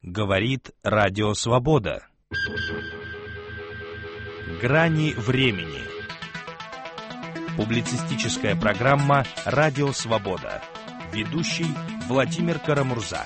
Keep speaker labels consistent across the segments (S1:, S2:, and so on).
S1: Говорит Радио Свобода. Грани времени. Публицистическая программа «Радио Свобода». Ведущий Владимир Карамурза.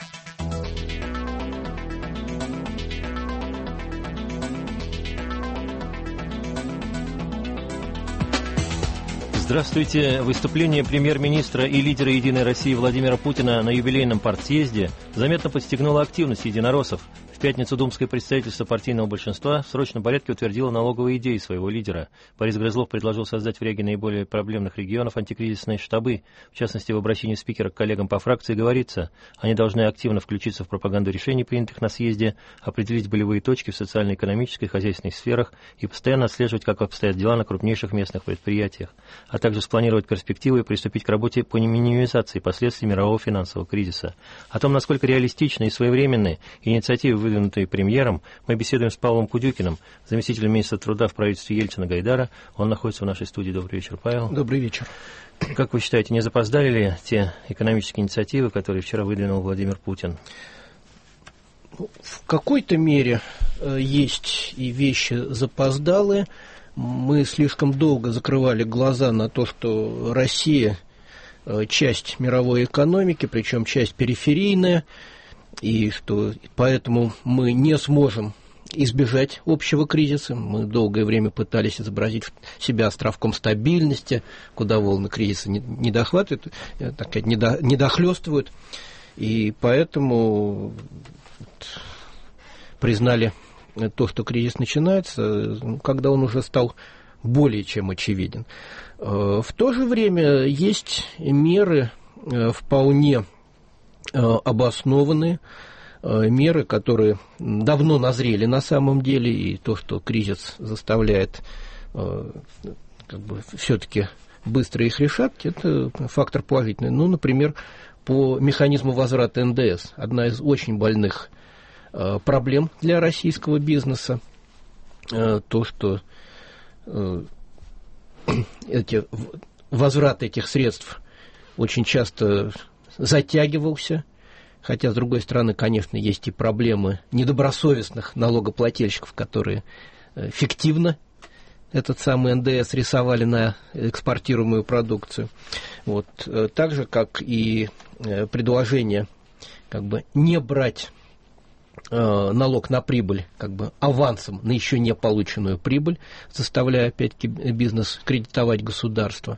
S2: Здравствуйте. Выступление премьер-министра и лидера «Единой России» Владимира Путина на юбилейном партсъезде заметно подстегнуло активность единороссов. В пятницу думское представительство партийного большинства в срочном порядке утвердило налоговые идеи своего лидера. Борис Грызлов предложил создать в ряде наиболее проблемных регионов антикризисные штабы. В частности, в обращении спикера к коллегам по фракции говорится, они должны активно включиться в пропаганду решений, принятых на съезде, определить болевые точки в социально-экономической и хозяйственной сферах и постоянно отслеживать, как обстоят дела на крупнейших местных предприятиях, а также спланировать перспективы и приступить к работе по минимизации последствий мирового финансового кризиса. О том, насколько реалистичны и своевременны инициативы, выдвинутые премьером, мы беседуем с Павлом Кудюкиным, заместителем министра труда в правительстве Ельцина-Гайдара. Он находится в нашей студии. Добрый вечер, Павел.
S3: Добрый вечер.
S2: Как вы считаете, не запоздали ли те экономические инициативы, которые вчера выдвинул Владимир Путин?
S3: В какой-то мере есть и вещи запоздалые. Мы слишком долго закрывали глаза на то, что Россия часть мировой экономики, причем часть периферийная, и что поэтому мы не сможем избежать общего кризиса. Мы долгое время пытались изобразить себя островком стабильности, куда волны кризиса не дохлёстывают, и поэтому признали то, что кризис начинается, когда он уже стал более чем очевиден. В то же время есть меры вполне обоснованные, меры, которые давно назрели на самом деле, и то, что кризис заставляет все-таки быстро их решать, это фактор положительный. Ну, например, по механизму возврата НДС. Одна из очень больных проблем для российского бизнеса, то, что возврат этих средств очень часто затягивался, хотя, с другой стороны, конечно, есть и проблемы недобросовестных налогоплательщиков, которые фиктивно этот самый НДС рисовали на экспортируемую продукцию. Вот. Так же, как и предложение не брать налог на прибыль авансом на еще не полученную прибыль, заставляя опять-таки бизнес кредитовать государство.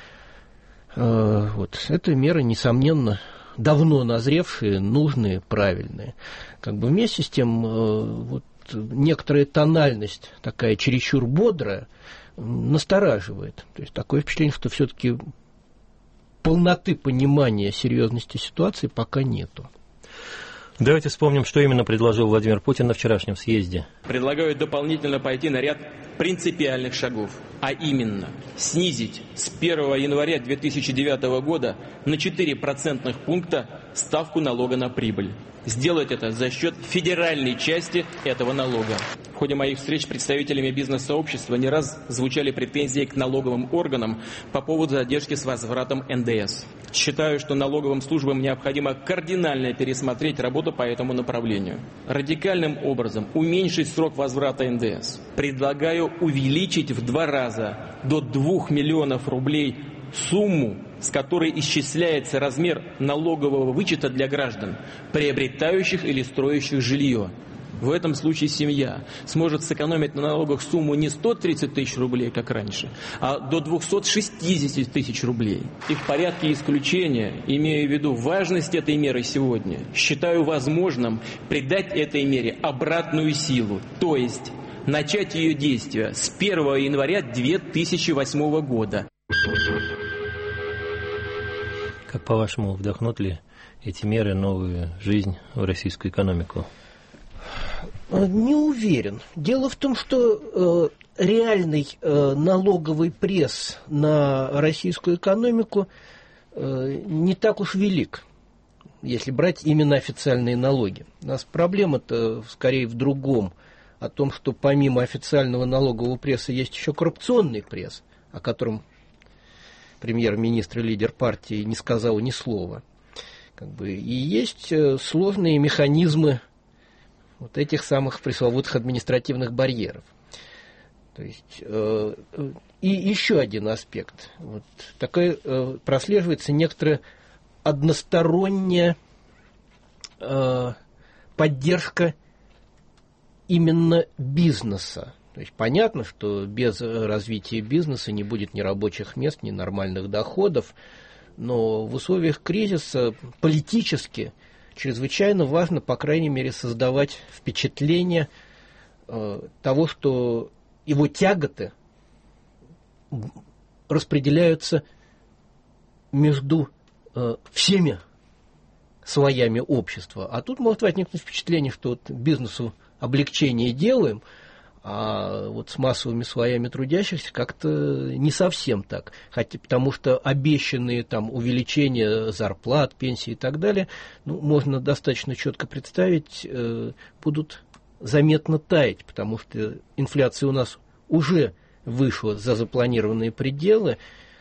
S3: Вот. Это меры, несомненно, давно назревшие, нужные, правильные. Вместе с тем некоторая тональность, такая чересчур бодрая, настораживает. То есть такое впечатление, что все-таки полноты понимания серьезности ситуации пока нету.
S2: Давайте вспомним, что именно предложил Владимир Путин на вчерашнем съезде.
S4: Предлагаю дополнительно пойти на ряд принципиальных шагов, а именно снизить с 1 января 2009 года на 4 процентных пункта ставку налога на прибыль. Сделать это за счет федеральной части этого налога. В ходе моих встреч с представителями бизнес-сообщества не раз звучали претензии к налоговым органам по поводу задержки с возвратом НДС. Считаю, что налоговым службам необходимо кардинально пересмотреть работу по этому направлению. Радикальным образом уменьшить срок возврата НДС. Предлагаю увеличить в 2 раза до 2 миллионов рублей сумму, с которой исчисляется размер налогового вычета для граждан, приобретающих или строящих жилье. В этом случае семья сможет сэкономить на налогах сумму не 130 тысяч рублей, как раньше, а до 260 тысяч рублей. И в порядке исключения, имея в виду важность этой меры сегодня, считаю возможным придать этой мере обратную силу, то есть начать ее действие с 1 января 2008 года.
S2: Как, по-вашему, вдохнут ли эти меры новую жизнь в российскую экономику?
S3: Не уверен. Дело в том, что реальный налоговый пресс на российскую экономику не так уж велик, если брать именно официальные налоги. У нас проблема-то скорее в другом, о том, что помимо официального налогового пресса есть еще коррупционный пресс, о котором премьер-министр и лидер партии не сказал ни слова. И есть сложные механизмы вот этих самых пресловутых административных барьеров. То есть, и еще один аспект. Вот, такой прослеживается некоторая односторонняя поддержка именно бизнеса. То есть понятно, что без развития бизнеса не будет ни рабочих мест, ни нормальных доходов, но в условиях кризиса политически чрезвычайно важно, по крайней мере, создавать впечатление того, что его тяготы распределяются между всеми слоями общества. А тут может возникнуть впечатление, что вот бизнесу облегчение делаем, а вот с массовыми слоями трудящихся как-то не совсем так. Хотя, потому что обещанные там увеличения зарплат, пенсий и так далее, ну, можно достаточно четко представить, будут заметно таять, потому что инфляция у нас уже вышла за запланированные пределы,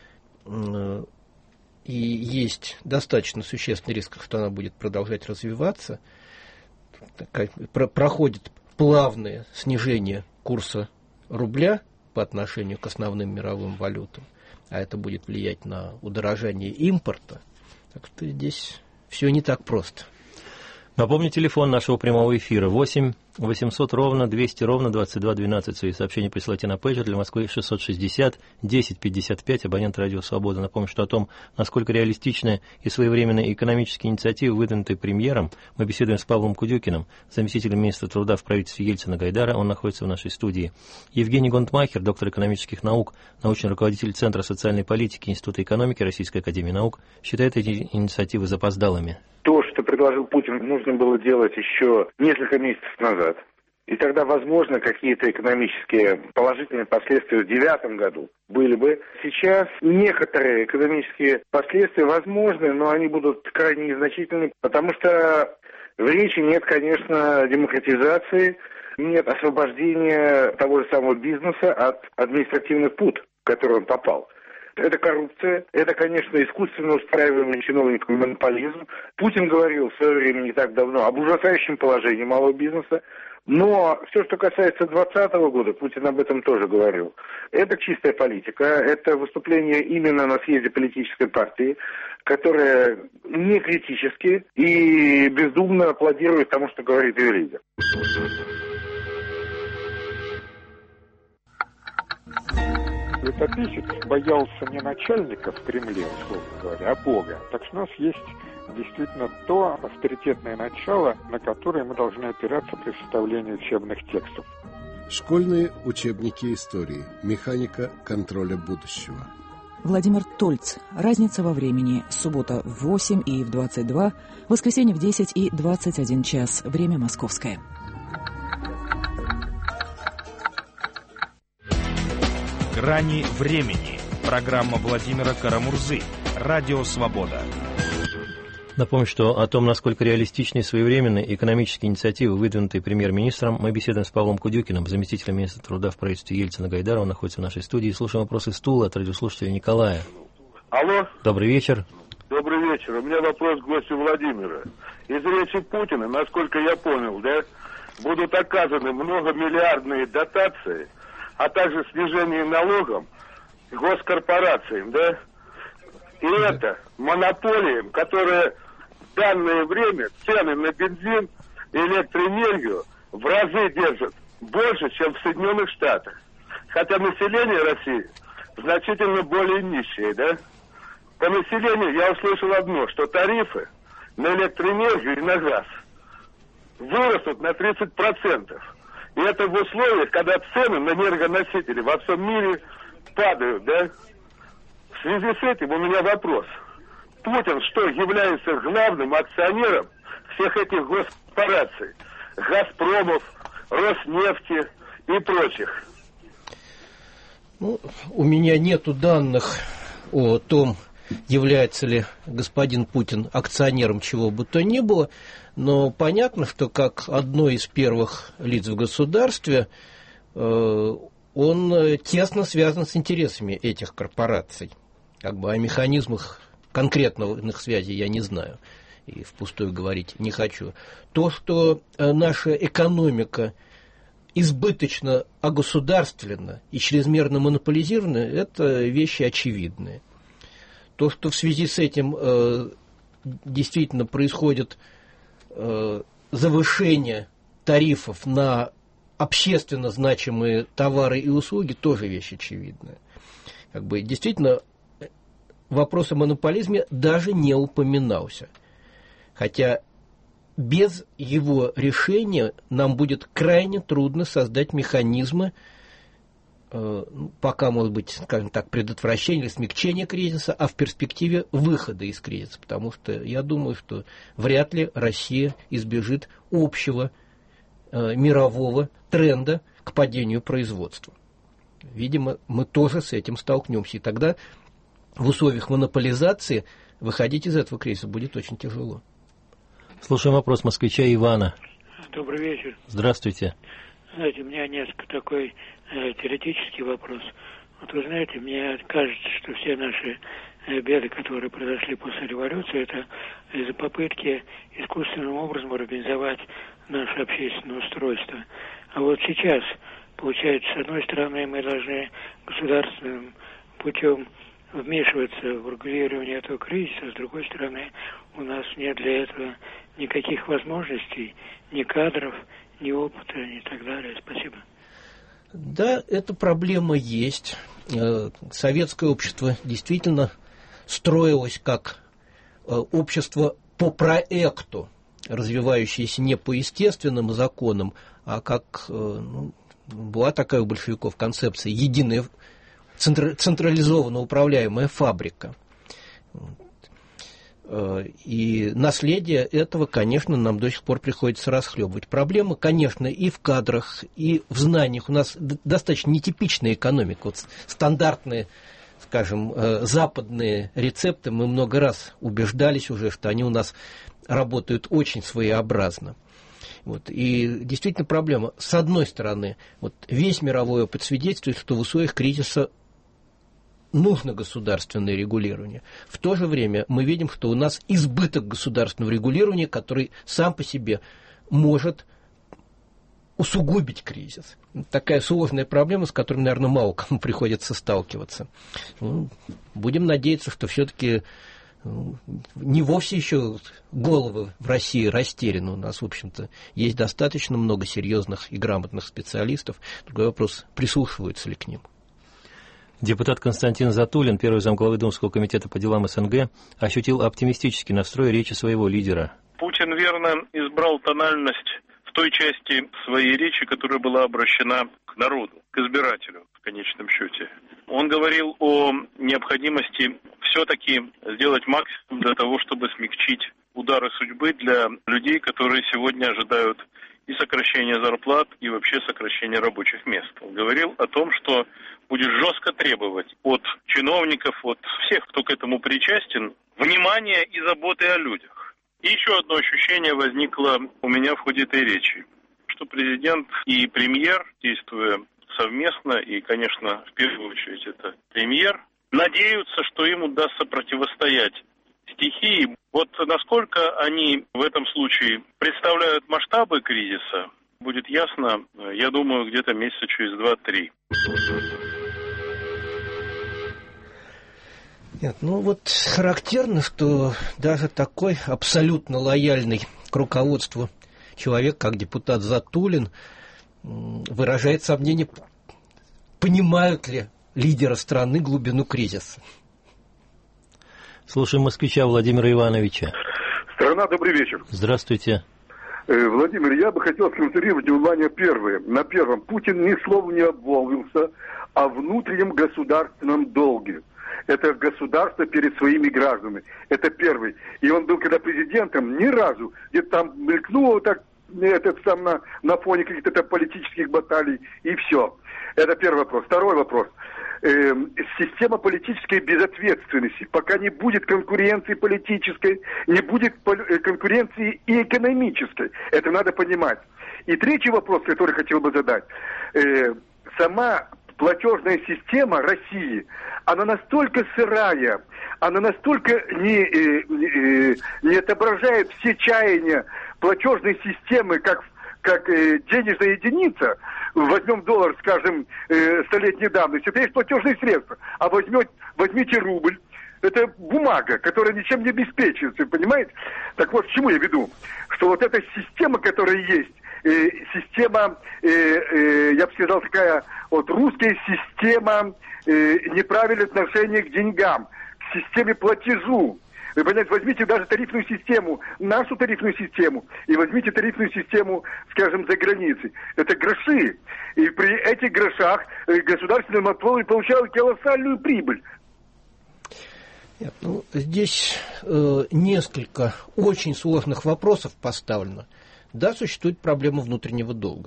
S3: и есть достаточно существенный риск, что она будет продолжать развиваться. Проходит плавное снижение курса рубля по отношению к основным мировым валютам, а это будет влиять на удорожание импорта. Так что здесь все не так просто.
S2: Напомню, телефон нашего прямого эфира 8 800 ровно 200 ровно 22 12. Свои сообщения присылайте на пейджер для Москвы 660 10 55. Абонент Радио Свобода. Напомню, что о том, насколько реалистичны и своевременные экономические инициативы, выдвинутые премьером, мы беседуем с Павлом Кудюкиным, заместителем министра труда в правительстве Ельцина-Гайдара. Он находится в нашей студии. Евгений Гонтмахер, доктор экономических наук, научный руководитель Центра социальной политики Института экономики Российской академии наук, считает эти инициативы запоздалыми.
S5: То, что предложил Путин, нужно было делать еще несколько месяцев назад. И тогда, возможно, какие-то экономические положительные последствия в 2009 году были бы. Сейчас некоторые экономические последствия возможны, но они будут крайне незначительны, потому что в речи нет, конечно, демократизации, нет освобождения того же самого бизнеса от административных пут, в которые он попал. Это коррупция, это, конечно, искусственно устраиваемый чиновником монополизм. Путин говорил в свое время не так давно об ужасающем положении малого бизнеса, но все, что касается 2020 года, Путин об этом тоже говорил. Это чистая политика, это выступление именно на съезде политической партии, которая не критически и бездумно аплодирует тому, что говорит ее лидер.
S6: Летописец боялся не начальника в Кремле, условно говоря, а Бога. Так что у нас есть действительно то авторитетное начало, на которое мы должны опираться при составлении учебных текстов.
S7: Школьные учебники истории. Механика контроля будущего.
S8: Владимир Тольц. Разница во времени. Суббота в 8 и в 22, воскресенье в 10 и 21 час. Время московское.
S1: «Грани времени». Программа Владимира Карамурзы. Радио Свобода.
S2: Напомню, что о том, насколько реалистичны и своевременны экономические инициативы, выдвинутые премьер-министром, мы беседуем с Павлом Кудюкиным, заместителем министра труда в правительстве Ельцина-Гайдара. Он находится в нашей студии. Слушаем вопросы с Тулы от радиослушателя Николая.
S9: Алло.
S2: Добрый вечер.
S9: Добрый вечер. У меня вопрос к гостю Владимира. Из речи Путина, насколько я понял, да, будут оказаны многомиллиардные дотации, а также снижение налогов госкорпорациям, да? И это монополиям, которые в данное время цены на бензин и электроэнергию в разы держат больше, чем в Соединенных Штатах. Хотя население России значительно более нищее, да? По населению я услышал одно, что тарифы на электроэнергию и на газ вырастут на 30%. И это в условиях, когда цены на энергоносители во всем мире падают, да? В связи с этим у меня вопрос. Путин что, является главным акционером всех этих госкорпораций? Газпромов, Роснефти и прочих?
S3: Ну, у меня нету данных о том, является ли господин Путин акционером чего бы то ни было, но понятно, что как одно из первых лиц в государстве он тесно связан с интересами этих корпораций. Как бы о механизмах конкретных связей я не знаю. и впустую говорить не хочу. То, что наша экономика избыточно огосударствлена и чрезмерно монополизирована, это вещи очевидные. То, что в связи с этим действительно происходит завышение тарифов на общественно значимые товары и услуги, тоже вещь очевидная. Действительно, вопрос о монополизме даже не упоминался. Хотя без его решения нам будет крайне трудно создать механизмы, пока, может быть, скажем так, предотвращения или смягчения кризиса, а в перспективе выхода из кризиса. Потому что я думаю, что вряд ли Россия избежит общего мирового тренда к падению производства. Видимо, мы тоже с этим столкнемся. И тогда в условиях монополизации выходить из этого кризиса будет очень тяжело.
S2: Слушаем вопрос москвича Ивана.
S10: Добрый вечер.
S2: Здравствуйте.
S10: Знаете, у меня несколько такой теоретический вопрос. Вот вы знаете, мне кажется, что все наши беды, которые произошли после революции, это из-за попытки искусственным образом организовать наше общественное устройство. А вот сейчас, получается, с одной стороны, мы должны государственным путем вмешиваться в регулирование этого кризиса, с другой стороны, у нас нет для этого никаких возможностей, ни кадров, ни опыта, и так далее. Спасибо.
S3: Да, эта проблема есть. Советское общество действительно строилось как общество по проекту, развивающееся не по естественным законам, а как была такая у большевиков концепция единая централизованно управляемая фабрика. И наследие этого, конечно, нам до сих пор приходится расхлебывать. Проблема, конечно, и в кадрах, и в знаниях. У нас достаточно нетипичная экономика. Вот стандартные, скажем, западные рецепты, мы много раз убеждались уже, что они у нас работают очень своеобразно. Вот. И действительно проблема. С одной стороны, вот весь мировой опыт свидетельствует, что в условиях кризиса нужно государственное регулирование. В то же время мы видим, что у нас избыток государственного регулирования, который сам по себе может усугубить кризис. Такая сложная проблема, с которой, наверное, мало кому приходится сталкиваться. Будем надеяться, что все-таки не вовсе еще головы в России растеряны. У нас, в общем-то, есть достаточно много серьезных и грамотных специалистов. Другой вопрос, прислушиваются ли к ним.
S2: Депутат Константин Затулин, первый замглавы Думского комитета по делам СНГ, ощутил оптимистический настрой речи своего лидера.
S9: Путин верно избрал тональность в той части своей речи, которая была обращена к народу, к избирателю в конечном счете. Он говорил о необходимости все-таки сделать максимум для того, чтобы смягчить удары судьбы для людей, которые сегодня ожидают и сокращения зарплат, и вообще сокращения рабочих мест. Он говорил о том, что будет жестко требовать от чиновников, от всех, кто к этому причастен, внимания и заботы о людях. И еще одно ощущение возникло у меня в ходе этой речи, что президент и премьер, действуя совместно, и, конечно, в первую очередь это премьер, надеются, что им удастся противостоять стихии. Вот насколько они в этом случае представляют масштабы кризиса, будет ясно, я думаю, где-то месяца через 2-3.
S3: Нет, характерно, что даже такой абсолютно лояльный к руководству человек, как депутат Затулин, выражает сомнение, понимают ли лидеры страны глубину кризиса.
S2: Слушаем москвича Владимира Ивановича.
S11: Страна, добрый вечер.
S2: Здравствуйте.
S11: Владимир, я бы хотел сконцентрировать внимание на первом. Путин ни слова не обмолвился о внутреннем государственном долге. Это государство перед своими гражданами. Это первый. И он был, когда президентом, ни разу, где-то там мелькнуло так, на фоне каких-то политических баталий, и все. Это первый вопрос. Второй вопрос. Система политической безответственности. Пока не будет конкуренции политической, не будет конкуренции и экономической. Это надо понимать. И третий вопрос, который хотел бы задать. Сама платежная система России, она настолько сырая, она настолько не отображает все чаяния платежной системы, как денежная единица. Возьмем доллар, скажем, столетней давности, это есть платежные средства. А возьмите рубль. Это бумага, которая ничем не обеспечивается, понимаете? Так вот, к чему я веду? Что вот эта система, которая есть, система, я бы сказал, такая вот русская система неправильного отношения к деньгам, к системе платежу. Вы понимаете, возьмите даже тарифную систему, нашу тарифную систему, и возьмите тарифную систему, скажем, за границей. Это гроши. И при этих грошах государственные монополии получают колоссальную прибыль.
S3: Нет, здесь несколько очень сложных вопросов поставлено. Да, существует проблема внутреннего долга.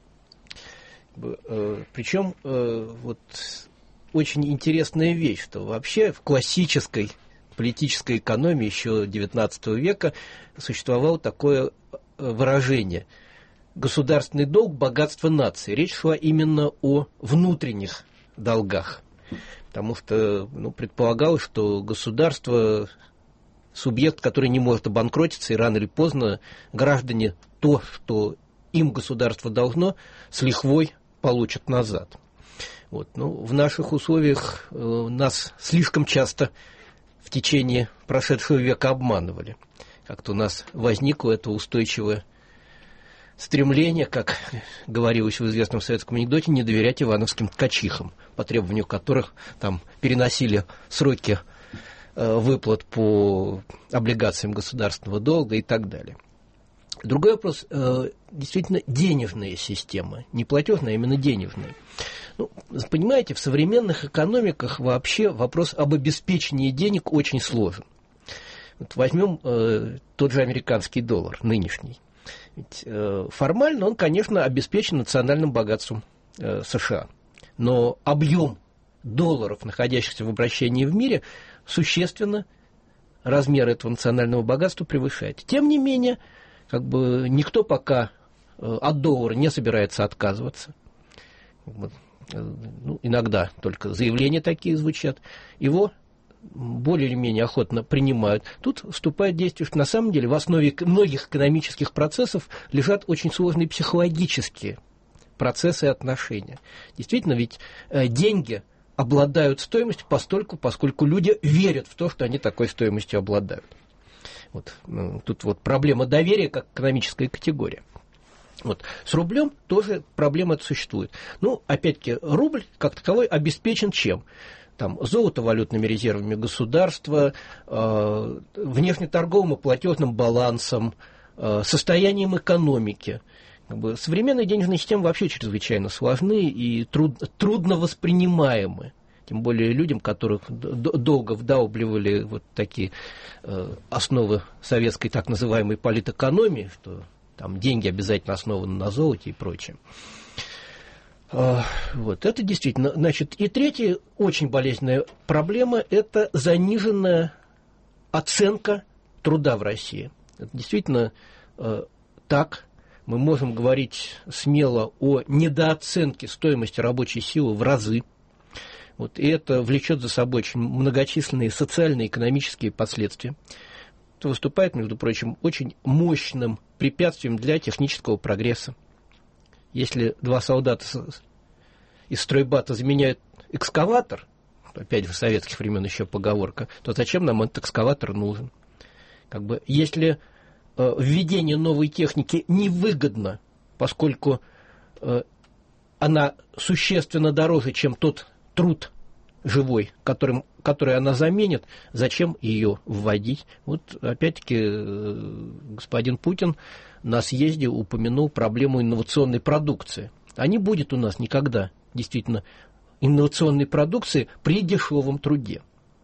S3: Причем вот очень интересная вещь, что вообще в классической политической экономии еще XIX века существовало такое выражение: государственный долг – богатство нации. Речь шла именно о внутренних долгах. Потому что предполагалось, что государство – субъект, который не может обанкротиться, и рано или поздно граждане то, что им государство должно, с лихвой получат назад. Вот. В наших условиях нас слишком часто в течение прошедшего века обманывали. Как-то у нас возникло это устойчивое стремление, как говорилось в известном советском анекдоте, не доверять ивановским ткачихам, по требованию которых там переносили сроки выплат по облигациям государственного долга и так далее. Другой вопрос, действительно, денежная система, не платежная, а именно денежная. Понимаете, в современных экономиках вообще вопрос об обеспечении денег очень сложен. Вот возьмем тот же американский доллар, нынешний. Ведь формально он, конечно, обеспечен национальным богатством США. Но объем долларов, находящихся в обращении в мире, существенно размер этого национального богатства превышает. Тем не менее, никто пока от доллара не собирается отказываться. Иногда только заявления такие звучат. Его более или менее охотно принимают. Тут вступает в действие, что на самом деле в основе многих экономических процессов лежат очень сложные психологические процессы и отношения. Действительно, ведь деньги обладают стоимостью поскольку люди верят в то, что они такой стоимостью обладают. Тут проблема доверия как экономическая категория. С рублем тоже проблема эта существует. Опять-таки, рубль как таковой обеспечен чем? Золотовалютными резервами государства, внешнеторговым и платежным балансом, состоянием экономики. Современные денежные системы вообще чрезвычайно сложны и трудно воспринимаемы. Тем более людям, которых долго вдалбливали такие основы советской так называемой политэкономии, что там деньги обязательно основаны на золоте и прочее. Это действительно. И третья очень болезненная проблема – это заниженная оценка труда в России. Это действительно так. Мы можем говорить смело о недооценке стоимости рабочей силы в разы. И это влечет за собой очень многочисленные социальные и экономические последствия. Это выступает, между прочим, очень мощным препятствием для технического прогресса. Если два солдата из стройбата заменяют экскаватор, опять же, в советских времен еще поговорка, то зачем нам этот экскаватор нужен? Если введение новой техники невыгодно, поскольку она существенно дороже, чем тот труд который она заменит, зачем ее вводить? Опять-таки, господин Путин на съезде упомянул проблему инновационной продукции. А не будет у нас никогда, действительно, инновационной продукции при дешевом труде.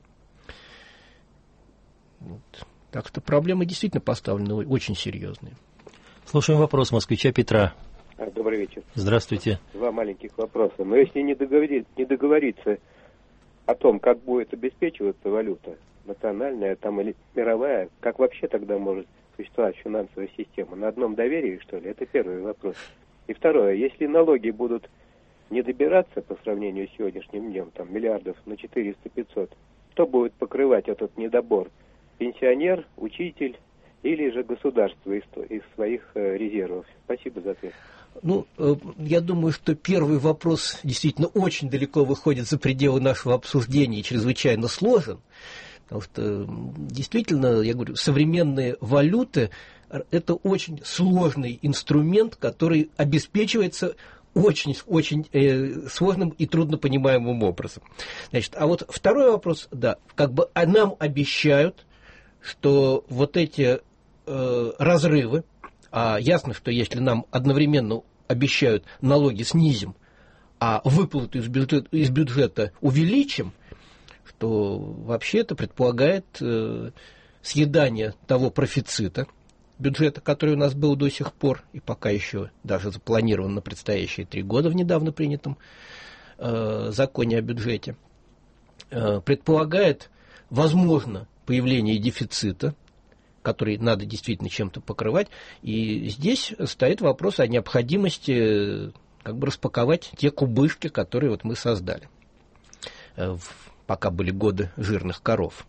S3: Так что проблемы действительно поставлены очень серьезные.
S2: Слушаем вопрос москвича Петра.
S12: Добрый вечер.
S2: Здравствуйте.
S12: Два маленьких вопроса. Но если не договориться о том, как будет обеспечиваться валюта, национальная или мировая, как вообще тогда может существовать финансовая система? На одном доверии, что ли? Это первый вопрос. И второе, если налоги будут не добираться по сравнению с сегодняшним днем, там, миллиардов на 400-500, кто будет покрывать этот недобор? Пенсионер, учитель или же государство из своих резервов? Спасибо за ответ.
S3: Ну, я думаю, что первый вопрос действительно очень далеко выходит за пределы нашего обсуждения и чрезвычайно сложен. Потому что действительно, я говорю, современные валюты – это очень сложный инструмент, который обеспечивается очень сложным и труднопонимаемым образом. Значит, а вот второй вопрос, да, как бы нам обещают, что вот эти разрывы, а ясно, что если нам одновременно обещают налоги снизим, а выплаты из бюджета увеличим, что вообще это предполагает съедание того профицита бюджета, который у нас был до сих пор, и пока еще даже запланирован на предстоящие 3 года в недавно принятом законе о бюджете, предполагает, возможно, появление дефицита, который надо действительно чем-то покрывать. И здесь стоит вопрос о необходимости как бы распаковать те кубышки, которые вот мы создали, пока были годы жирных коров.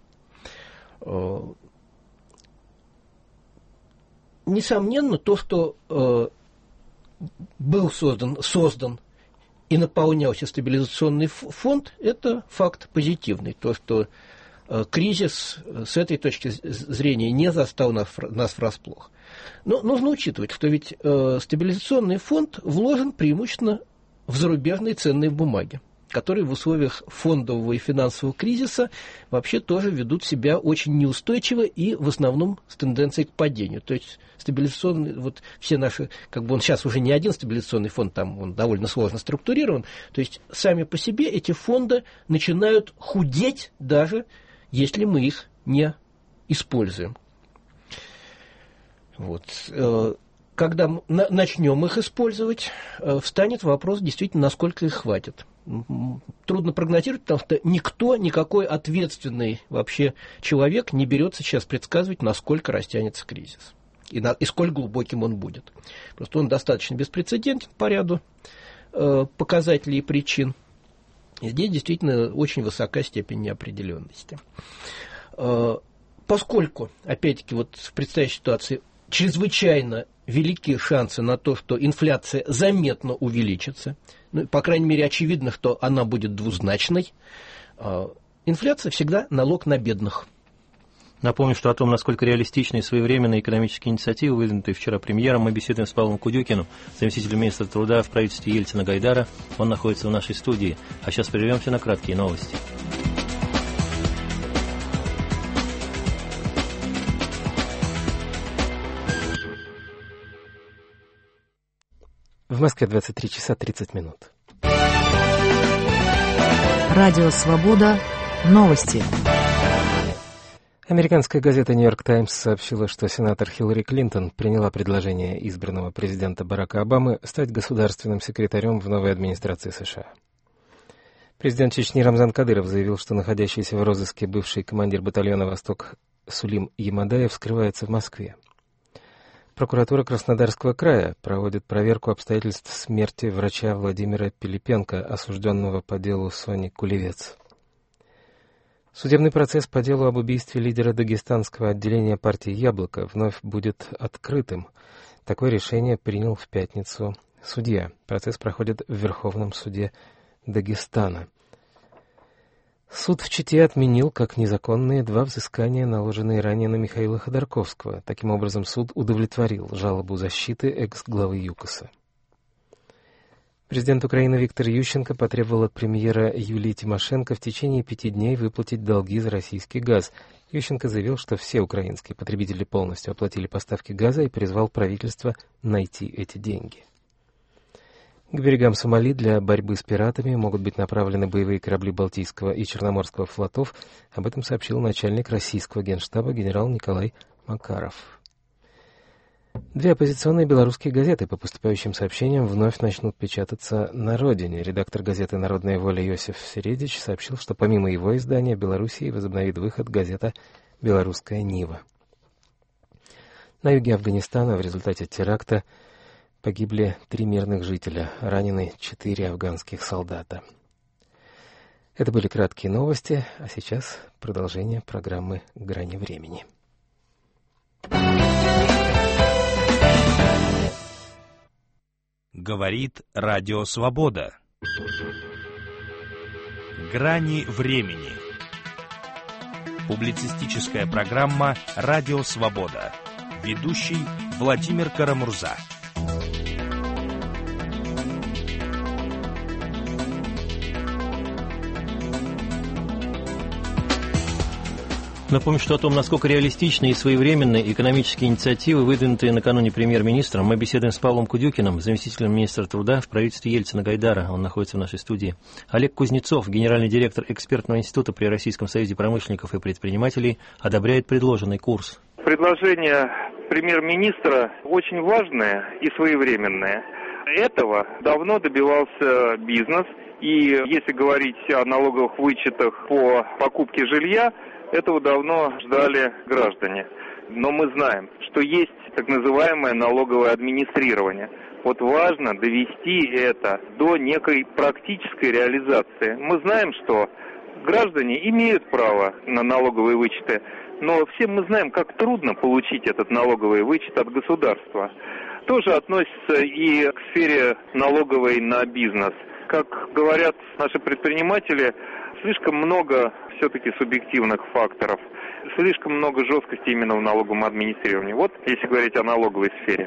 S3: Несомненно, то, что был создан и наполнялся стабилизационный фонд, это факт позитивный. То, что кризис с этой точки зрения не застал нас врасплох. Но нужно учитывать, что ведь стабилизационный фонд вложен преимущественно в зарубежные ценные бумаги, которые в условиях фондового и финансового кризиса вообще тоже ведут себя очень неустойчиво и в основном с тенденцией к падению. То есть стабилизационный, вот все наши, как бы он сейчас уже не один стабилизационный фонд, там он довольно сложно структурирован, то есть сами по себе эти фонды начинают худеть даже если мы их не используем. Вот. Когда начнем их использовать, встанет вопрос, действительно, насколько их хватит. Трудно прогнозировать, потому что никакой ответственный вообще человек не берется сейчас предсказывать, насколько растянется кризис и сколь глубоким он будет. Просто он достаточно беспрецедентен по ряду показателей и причин. И здесь действительно очень высока степень неопределенности. Поскольку, опять-таки, вот в предстоящей ситуации чрезвычайно великие шансы на то, что инфляция заметно увеличится, ну, по крайней мере, очевидно, что она будет двузначной, инфляция всегда налог на бедных.
S2: Напомню, что о том, насколько реалистичны и своевременные экономические инициативы, выдвинутые вчера премьером, мы беседуем с Павлом Кудюкиным, заместителем министра труда в правительстве Ельцина-Гайдара. Он находится в нашей студии. А сейчас прервемся на краткие новости.
S13: В Москве 23 часа 30 минут.
S8: Радио «Свобода». Новости.
S13: Американская газета «Нью-Йорк Таймс» сообщила, что сенатор Хиллари Клинтон приняла предложение избранного президента Барака Обамы стать государственным секретарем в новой администрации США. Президент Чечни Рамзан Кадыров заявил, что находящийся в розыске бывший командир батальона «Восток» Сулим Ямадаев скрывается в Москве. Прокуратура Краснодарского края проводит проверку обстоятельств смерти врача Владимира Пилипенко, осужденного по делу Сони Кулевец. Судебный процесс по делу об убийстве лидера дагестанского отделения партии «Яблоко» вновь будет открытым. Такое решение принял в пятницу судья. Процесс проходит в Верховном суде Дагестана. Суд в Чите отменил как незаконные 2 взыскания, наложенные ранее на Михаила Ходорковского. Таким образом, суд удовлетворил жалобу защиты экс-главы ЮКОСа. Президент Украины Виктор Ющенко потребовал от премьера Юлии Тимошенко в течение 5 дней выплатить долги за российский газ. Ющенко заявил, что все украинские потребители полностью оплатили поставки газа и призвал правительство найти эти деньги. К берегам Сомали для борьбы с пиратами могут быть направлены боевые корабли Балтийского и Черноморского флотов. Об этом сообщил начальник российского генштаба генерал Николай Макаров. 2 оппозиционные белорусские газеты по поступающим сообщениям вновь начнут печататься на родине. Редактор газеты «Народная воля» Иосиф Середич сообщил, что помимо его издания в Белоруссии возобновит выход газета «Белорусская Нива». На юге Афганистана в результате теракта Погибли 3 мирных жителя, ранены 4 афганских солдата. Это были краткие новости, а сейчас продолжение программы «Грани времени».
S1: Говорит Радио Свобода. «Грани времени». Публицистическая программа «Радио Свобода». Ведущий Владимир Карамурза.
S2: Напомню, что о том, насколько реалистичны и своевременны экономические инициативы, выдвинутые накануне премьер-министром, мы беседуем с Павлом Кудюкиным, заместителем министра труда в правительстве Ельцина-Гайдара. Он находится в нашей студии. Олег Кузнецов, генеральный директор экспертного института при Российском союзе промышленников и предпринимателей, одобряет предложенный курс.
S14: Предложение премьер-министра очень важное и своевременное. Этого давно добивался бизнес. И если говорить о налоговых вычетах по покупке жилья, этого давно ждали граждане. Но мы знаем, что есть так называемое налоговое администрирование. Вот важно довести это до некой практической реализации. Мы знаем, что граждане имеют право на налоговые вычеты, но все мы знаем, как трудно получить этот налоговый вычет от государства. Тоже относится и к сфере налоговой на бизнес. Как говорят наши предприниматели, слишком много все-таки субъективных факторов, слишком много жесткости именно в налоговом администрировании. Вот если говорить о налоговой сфере.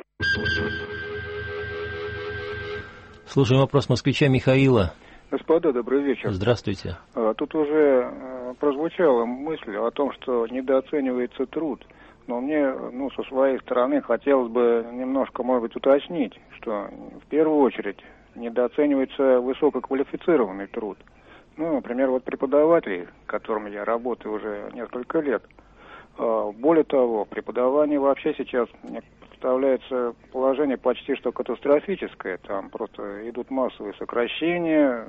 S2: Слушаем вопрос москвича Михаила.
S15: Господа, добрый вечер.
S2: Здравствуйте.
S15: Тут уже прозвучала мысль о том, что недооценивается труд. Но мне, со своей стороны, хотелось бы немножко, может быть, уточнить, что в первую очередь недооценивается высококвалифицированный труд. Например, преподаватели, с которыми я работаю уже несколько лет. Более того, преподавание вообще сейчас, мне представляется, положение почти что катастрофическое. Там просто идут массовые сокращения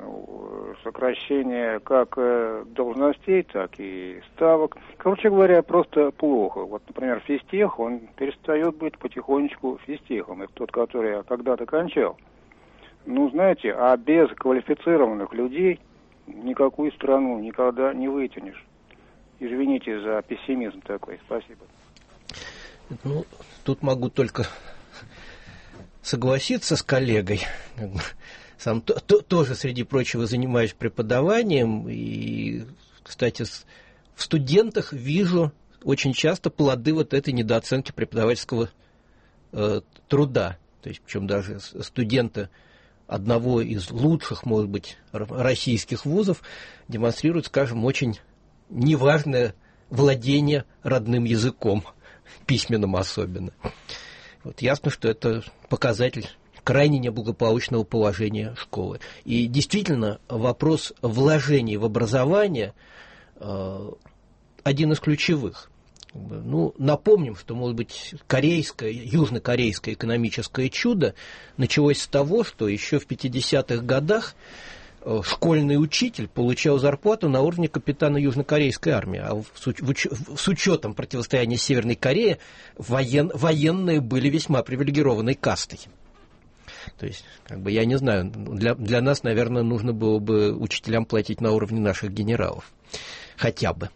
S15: как должностей, так и ставок. Короче говоря, просто плохо. Например, физтех, он перестает быть потихонечку физтехом. Это тот, который я когда-то кончал. Знаете, а без квалифицированных людей никакую страну никогда не вытянешь. Извините за пессимизм такой. Спасибо.
S3: Тут могу только согласиться с коллегой. Сам тоже, среди прочего, занимаюсь преподаванием. И, кстати, в студентах вижу очень часто плоды этой недооценки преподавательского труда. То есть, причем даже студенты одного из лучших, может быть, российских вузов демонстрируют, скажем, очень неважное владение родным языком, письменным особенно. Ясно, что это показатель крайне неблагополучного положения школы. И действительно, вопрос вложений в образование один из ключевых. Напомним, что, может быть, южнокорейское экономическое чудо началось с того, что еще в 50-х годах школьный учитель получал зарплату на уровне капитана южнокорейской армии. А с учетом противостояния Северной Корее военные были весьма привилегированной кастой. То есть, я не знаю, для нас, наверное, нужно было бы учителям платить на уровне наших генералов. Хотя бы.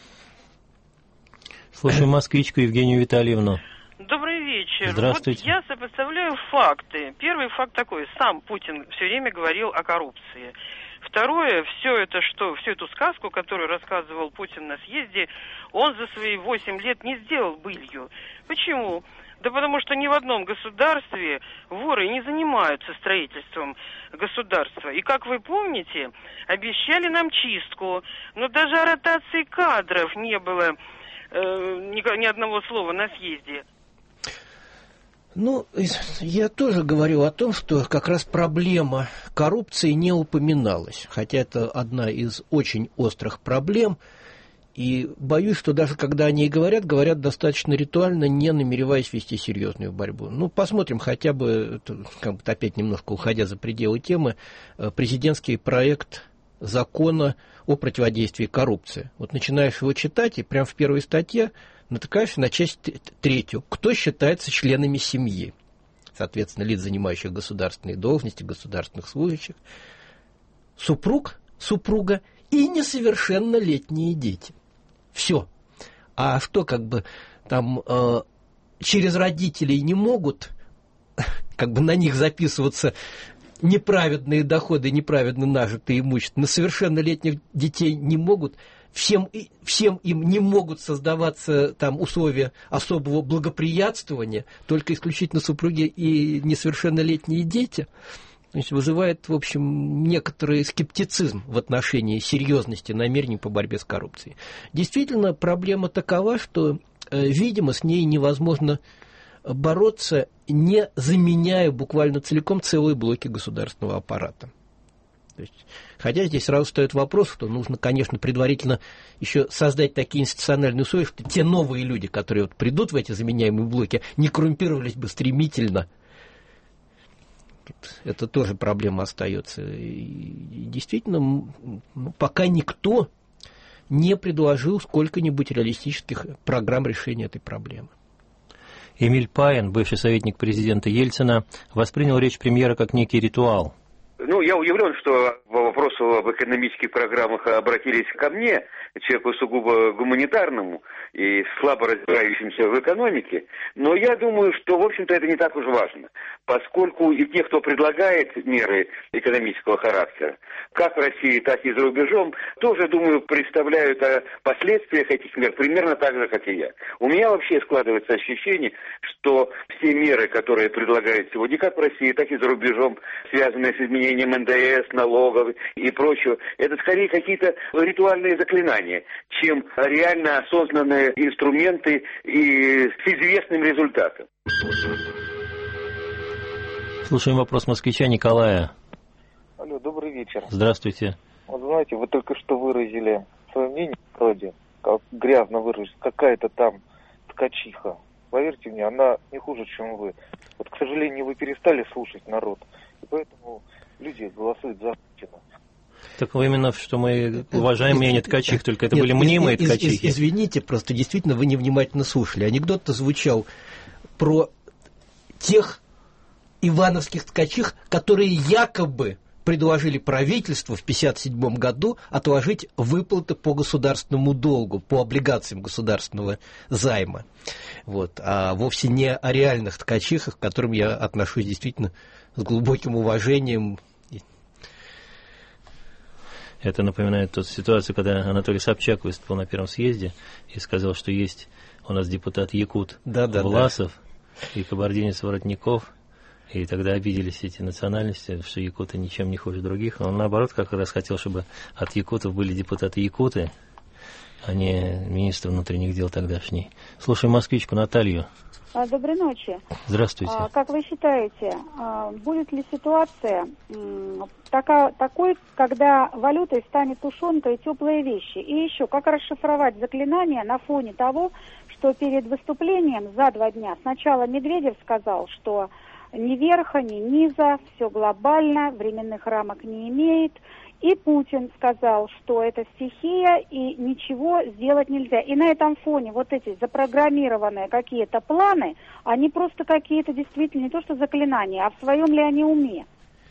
S2: Слушаем москвичку Евгению Витальевну.
S16: Добрый вечер.
S2: Здравствуйте.
S16: Я сопоставляю факты. Первый факт такой. Сам Путин все время говорил о коррупции. Второе, всю эту сказку, которую рассказывал Путин на съезде, он за свои 8 лет не сделал былью. Почему? Да потому что ни в одном государстве воры не занимаются строительством государства. И, как вы помните, обещали нам чистку, но даже о ротации кадров не было ни одного слова на съезде.
S3: Я тоже говорю о том, что как раз проблема коррупции не упоминалась, хотя это одна из очень острых проблем, и боюсь, что даже когда они и говорят достаточно ритуально, не намереваясь вести серьезную борьбу. Посмотрим хотя бы, опять немножко уходя за пределы темы, президентский проект закона о противодействии коррупции. Начинаешь его читать, и прямо в первой статье натыкаешься на часть 3. Кто считается членами семьи? соответственно, лиц, занимающих государственные должности, государственных служащих, супруга и несовершеннолетние дети. Все. А что, как бы, там через родителей не могут, как бы, на них записываться неправедные доходы, неправедно нажитые имущество, на совершеннолетних детей не могут, всем им не могут создаваться там условия особого благоприятствования, только исключительно супруги и несовершеннолетние дети. То есть вызывает, в общем, некоторый скептицизм в отношении серьезности намерений по борьбе с коррупцией. Действительно, проблема такова, что, видимо, с ней невозможно бороться, не заменяя буквально целиком целые блоки государственного аппарата. То есть, хотя здесь сразу встает вопрос, что нужно, конечно, предварительно еще создать такие институциональные условия, что те новые люди, которые вот придут в эти заменяемые блоки, не коррумпировались бы стремительно. Это тоже проблема остается. И действительно, пока никто не предложил сколько-нибудь реалистических программ решения этой проблемы.
S2: Эмиль Паин, бывший советник президента Ельцина, воспринял речь премьера как некий ритуал.
S17: Я удивлен, что по вопросу об экономических программах обратились ко мне, человеку сугубо гуманитарному и слабо разбирающимся в экономике. Но я думаю, что, в общем-то, это не так уж важно, поскольку и те, кто предлагает меры экономического характера, как в России, так и за рубежом, тоже, думаю, представляют о последствиях этих мер примерно так же, как и я. У меня вообще складывается ощущение, что все меры, которые предлагают сегодня как в России, так и за рубежом, связанные с изменением НДС, налогов и прочего, это скорее какие-то ритуальные заклинания, чем реально осознанные инструменты и с известным результатом.
S2: Слушаем вопрос москвича Николая.
S18: Алло, добрый вечер.
S2: Здравствуйте.
S18: Вот знаете, вы только что выразили свое мнение вроде, как грязно выразить, какая-то там ткачиха. Поверьте мне, она не хуже, чем вы. Вот, к сожалению, вы перестали слушать народ, и поэтому люди голосуют за Путина.
S2: Так именно, что мы уважаем мнение ткачих, только это были мнимые ткачихи.
S3: Извините, просто действительно вы невнимательно слушали. Анекдот-то звучал про тех ивановских ткачих, которые якобы предложили правительству в 1957 году отложить выплаты по государственному долгу, по облигациям государственного займа. Вот. А вовсе не о реальных ткачихах, к которым я отношусь действительно с глубоким уважением.
S2: Это напоминает ту ситуацию, когда Анатолий Собчак выступил на Первом съезде и сказал, что есть у нас депутат Якут Власов и кабардинец-воротников. И тогда обиделись эти национальности, что якуты ничем не хуже других. Он, наоборот, как раз хотел, чтобы от якутов были депутаты-якуты, а не министр внутренних дел тогдашний. Слушаем москвичку Наталью.
S19: Доброй ночи.
S2: Здравствуйте.
S19: Как вы считаете, будет ли ситуация такой, когда валютой станет тушенка и теплые вещи? И еще, как расшифровать заклинание на фоне того, что перед выступлением за 2 дня сначала Медведев сказал, что ни верха, ни низа, все глобально, временных рамок не имеет. И Путин сказал, что это стихия и ничего сделать нельзя. И на этом фоне вот эти запрограммированные какие-то планы, они просто какие-то действительно не то что заклинания, а в своем ли они уме?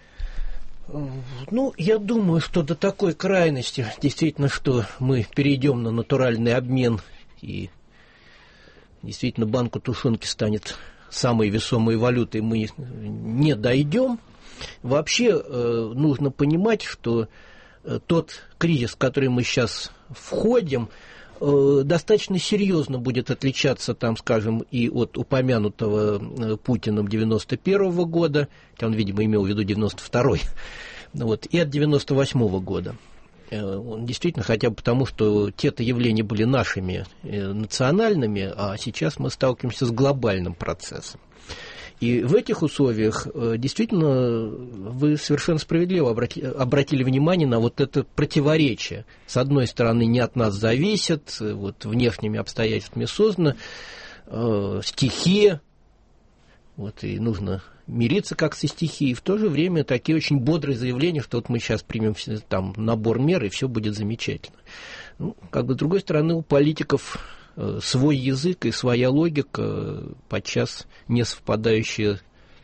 S3: Я думаю, что до такой крайности действительно, что мы перейдем на натуральный обмен и действительно банку тушенки станет самой весомой валютой, мы не дойдем. Вообще нужно понимать, что тот кризис, в который мы сейчас входим, достаточно серьезно будет отличаться, там, скажем, и от упомянутого Путиным 91-го года, хотя он, видимо, имел в виду 92-й, и от 98-го года. Он действительно, хотя бы потому, что те-то явления были нашими национальными, а сейчас мы сталкиваемся с глобальным процессом. И в этих условиях действительно вы совершенно справедливо обратили внимание на вот это противоречие. С одной стороны, не от нас зависит, внешними обстоятельствами создана стихия, и нужно мириться как со стихией. В то же время такие очень бодрые заявления, что мы сейчас примем там набор мер, и все будет замечательно. С другой стороны, у политиков свой язык и своя логика, подчас не совпадающая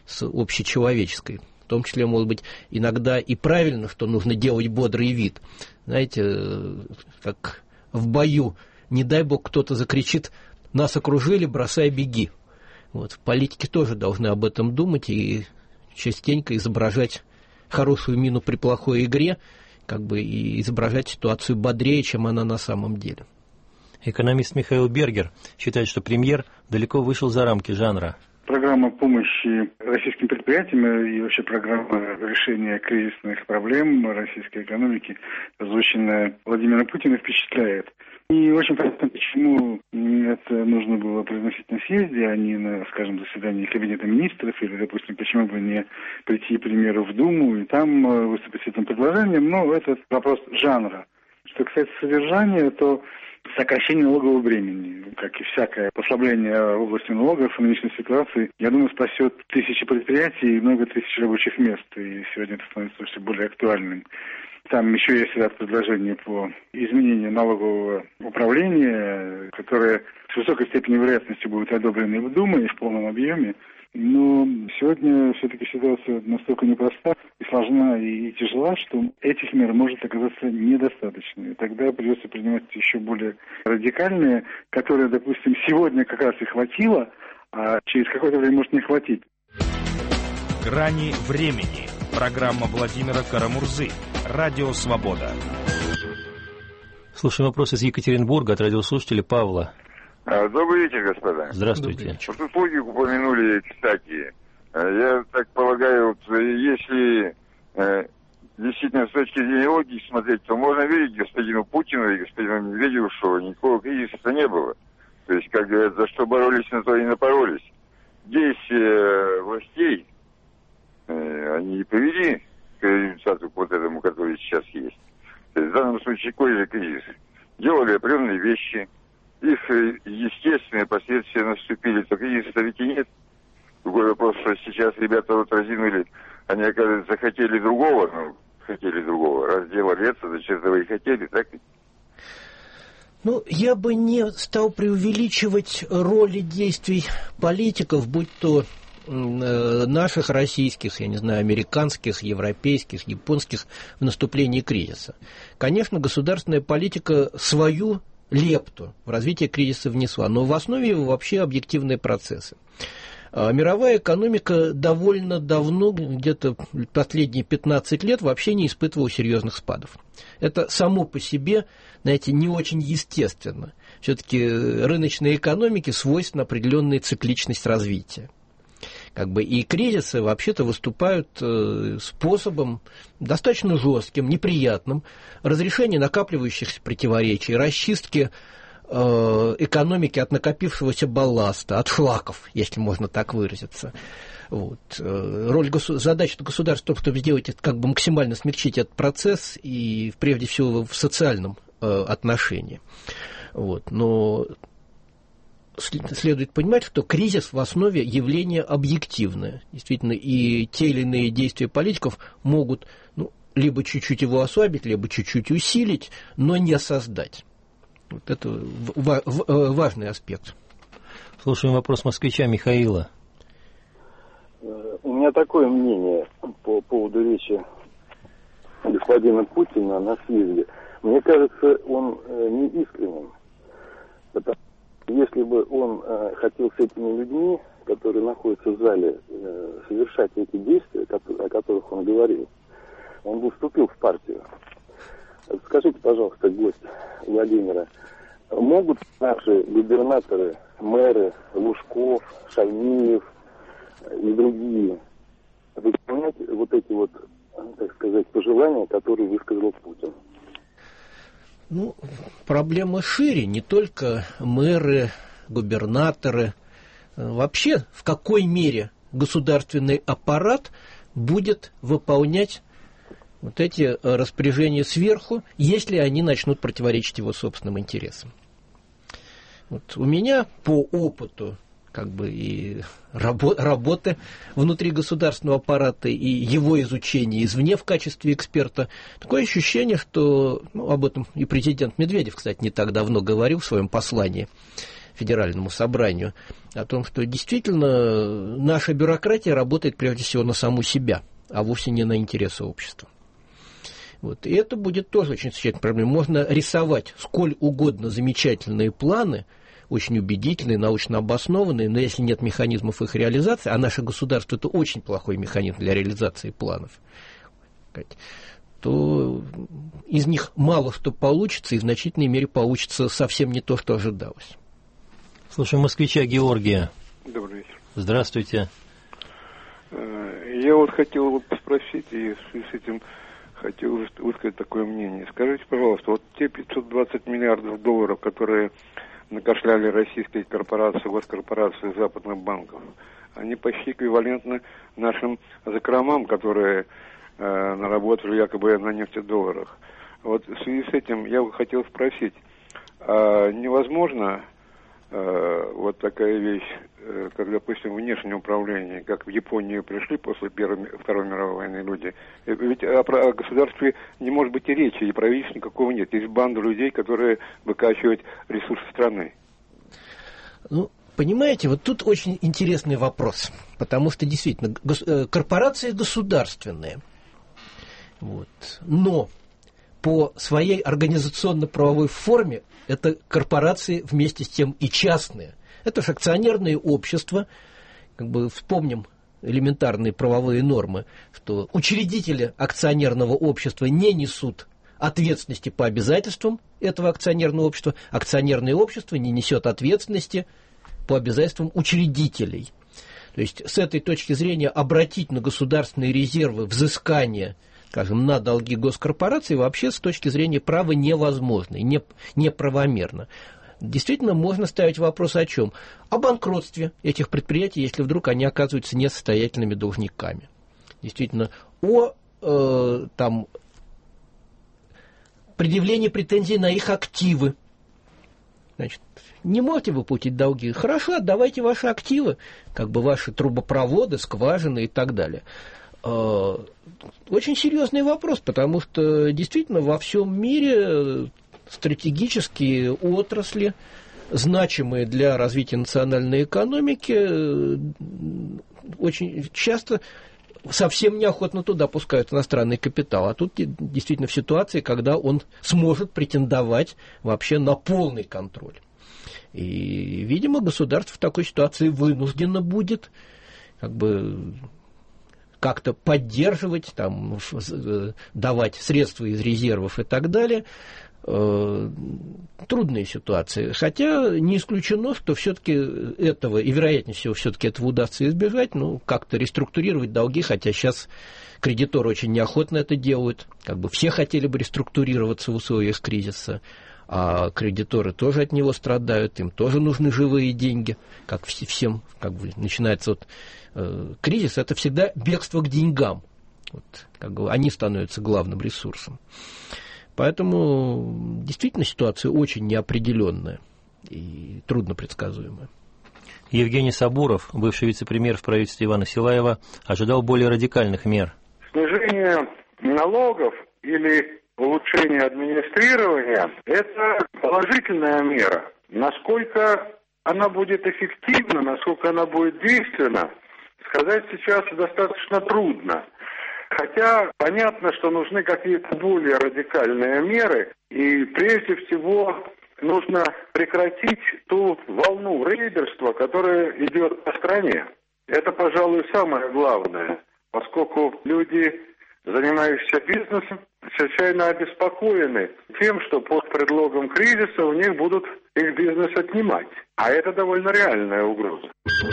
S3: с общечеловеческой. В том числе, может быть, иногда и правильно, что нужно делать бодрый вид. Знаете, как в бою, не дай бог кто-то закричит: «Нас окружили, бросай, беги». Вот, в политике тоже должны об этом думать и частенько изображать хорошую мину при плохой игре, как бы и изображать ситуацию бодрее, чем она на самом деле.
S2: Экономист Михаил Бергер считает, что премьер далеко вышел за рамки жанра.
S20: Программа помощи российским предприятиям и вообще программа решения кризисных проблем российской экономики, озвученная Владимиром Путиным, впечатляет. И очень понятно, почему это нужно было произносить на съезде, а не на, скажем, заседании Кабинета министров, или, допустим, почему бы не прийти, к примеру, в Думу и там выступить с этим предложением. Но это вопрос жанра. Что касается содержания, то сокращение налогового бремени, как и всякое послабление в области налогов в нынешней ситуации, я думаю, спасет тысячи предприятий и много тысяч рабочих мест. И сегодня это становится все более актуальным. Там еще есть ряд предложений по изменению налогового управления, которые с высокой степенью вероятности будут одобрены в Думе и в полном объеме. Но сегодня все-таки ситуация настолько непроста и сложна и тяжела, что этих мер может оказаться недостаточно. И тогда придется принимать еще более радикальные, которые, допустим, сегодня как раз и хватило, а через какое-то время может не хватить.
S1: «Грани времени». Программа Владимира Карамурзы. Радио «Свобода».
S2: Слушаем вопрос из Екатеринбурга от радиослушателя Павла.
S21: Добрый вечер, господа.
S2: Здравствуйте.
S21: Вот тут логику упомянули, кстати. Я так полагаю, вот, если действительно с точки зрения логики смотреть, то можно верить господину Путину и господину Медведеву, что никакого кризиса не было. То есть, как говорят, за что боролись, на то и напоролись. Действия властей, они и привели к результату вот этому, который сейчас есть. То есть, в данном случае какой же кризис? Делали определенные вещи, их естественные последствия наступили, то кризиса ведь и нет. Другой вопрос, что сейчас ребята вот разинули, они, оказывается, захотели другого, Раз делали это, значит, этого и хотели, так ведь?
S3: Ну, я бы не стал преувеличивать роли действий политиков, будь то наших российских, я не знаю, американских, европейских, японских, в наступлении кризиса. Конечно, государственная политика свою лепту в развитие кризиса внесла, но в основе его вообще объективные процессы. Мировая экономика довольно давно, где-то последние 15 лет, вообще не испытывала серьезных спадов. Это само по себе, знаете, не очень естественно. Все-таки рыночной экономике свойственна определенная цикличность развития. И кризисы вообще-то выступают способом достаточно жестким, неприятным разрешения накапливающихся противоречий, расчистки экономики от накопившегося балласта, от шлаков, если можно так выразиться. Вот. Задача государства в том, чтобы сделать это, максимально смягчить этот процесс, и прежде всего в социальном отношении. Вот. Но следует понимать, что кризис в основе явление объективное. Действительно, и те или иные действия политиков могут либо чуть-чуть его ослабить, либо чуть-чуть усилить, но не создать. Вот это важный аспект.
S2: Слушаем вопрос москвича Михаила.
S22: У меня такое мнение по поводу речи господина Путина на съезде. Мне кажется, он не искренним. Потому что если бы он хотел с этими людьми, которые находятся в зале, совершать эти действия, о которых он говорил, он бы вступил в партию. Скажите, пожалуйста, гость Владимира, могут наши губернаторы, мэры, Лужков, Шальмиев и другие выполнять вот эти вот, так сказать, пожелания, которые высказал Путин?
S3: Проблема шире, не только мэры, губернаторы. Вообще, в какой мере государственный аппарат будет выполнять вот эти распоряжения сверху, если они начнут противоречить его собственным интересам. Вот у меня по опыту и работы внутри государственного аппарата и его изучения извне в качестве эксперта, такое ощущение, что об этом и президент Медведев, кстати, не так давно говорил в своем послании, Федеральному собранию, о том, что действительно наша бюрократия работает прежде всего на саму себя, а вовсе не на интересы общества. Вот. И это будет тоже очень существенной проблемой. Можно рисовать сколь угодно замечательные планы, очень убедительные, научно обоснованные, но если нет механизмов их реализации, а наше государство – это очень плохой механизм для реализации планов, то из них мало что получится, и в значительной мере получится совсем не то, что ожидалось.
S2: Слушаем москвича Георгия.
S4: Добрый вечер.
S2: Здравствуйте.
S4: Я вот хотел вот спросить, и в связи с этим хотел высказать такое мнение. Скажите, пожалуйста, вот те 520 миллиардов долларов, которые накошляли российские корпорации, госкорпорации западных банков, они почти эквивалентны нашим закромам, которые наработали якобы на нефтедолларах. Вот в связи с этим я бы хотел спросить, а невозможно вот такая вещь, как, допустим, внешнее управление, как в Японию пришли после Второй мировой войны люди, ведь о государстве не может быть и речи, и правительства никакого нет. Есть банда людей, которые выкачивают ресурсы страны.
S3: Ну, понимаете, вот тут очень интересный вопрос, потому что действительно корпорации государственные, вот, но по своей организационно-правовой форме это корпорации вместе с тем и частные. Это же акционерные общества, как бы вспомним элементарные правовые нормы, что учредители акционерного общества не несут ответственности по обязательствам этого акционерного общества, акционерное общество не несет ответственности по обязательствам учредителей. То есть с этой точки зрения обратить на государственные резервы взыскание, скажем, на долги госкорпораций вообще с точки зрения права невозможно и неправомерно. Действительно, можно ставить вопрос о чем? О банкротстве этих предприятий, если вдруг они оказываются несостоятельными должниками. Действительно, о предъявлении претензий на их активы. Значит, не можете вы платить долги? Хорошо, отдавайте ваши активы, как бы ваши трубопроводы, скважины и так далее. Очень серьезный вопрос, потому что действительно во всем мире стратегические отрасли, значимые для развития национальной экономики, очень часто совсем неохотно туда пускают иностранный капитал. А тут действительно в ситуации, когда он сможет претендовать вообще на полный контроль. И, видимо, государство в такой ситуации вынуждено будет как-то поддерживать, давать средства из резервов и так далее. Трудные ситуации. Хотя не исключено, что все-таки этого, и вероятнее всего, все-таки этого удастся избежать, как-то реструктурировать долги, хотя сейчас кредиторы очень неохотно это делают. Все хотели бы реструктурироваться в условиях кризиса, а кредиторы тоже от него страдают, им тоже нужны живые деньги, как всем, начинается кризис, это всегда бегство к деньгам. Они становятся главным ресурсом. Поэтому действительно ситуация очень неопределенная и трудно предсказуемая.
S2: Евгений Сабуров, бывший вице-премьер в правительстве Ивана Силаева, ожидал более радикальных мер.
S6: Снижение налогов или улучшение администрирования – это положительная мера. Насколько она будет эффективна, насколько она будет действенна, сказать сейчас достаточно трудно. Хотя понятно, что нужны какие-то более радикальные меры, и прежде всего нужно прекратить ту волну рейдерства, которая идет по стране. Это, пожалуй, самое главное, поскольку люди, занимающиеся бизнесом, чрезвычайно обеспокоены тем, что под предлогом кризиса у них будут их бизнес отнимать. А это довольно реальная угроза.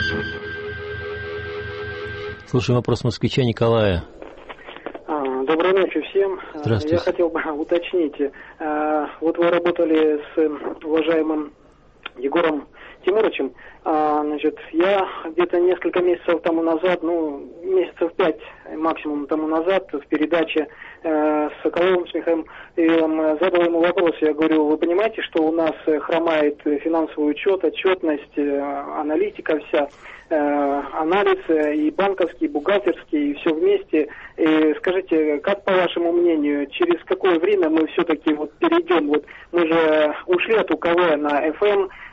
S2: Слушаем вопрос москвича Николая.
S5: Доброй ночи всем.
S2: Здравствуйте.
S5: Я хотел бы уточнить. Вот вы работали с уважаемым Егором Тимуровичем. Я где-то несколько месяцев тому назад, месяцев 5 максимум тому назад, в передаче с Соколовым, с Михаилом задал ему вопрос. Я говорю, вы понимаете, что у нас хромает финансовый учет, отчетность, аналитика вся, анализ и банковский, и бухгалтерский, и все вместе. И скажите, как по вашему мнению, через какое время мы все-таки перейдем? Мы же ушли от УКВ на ФМ,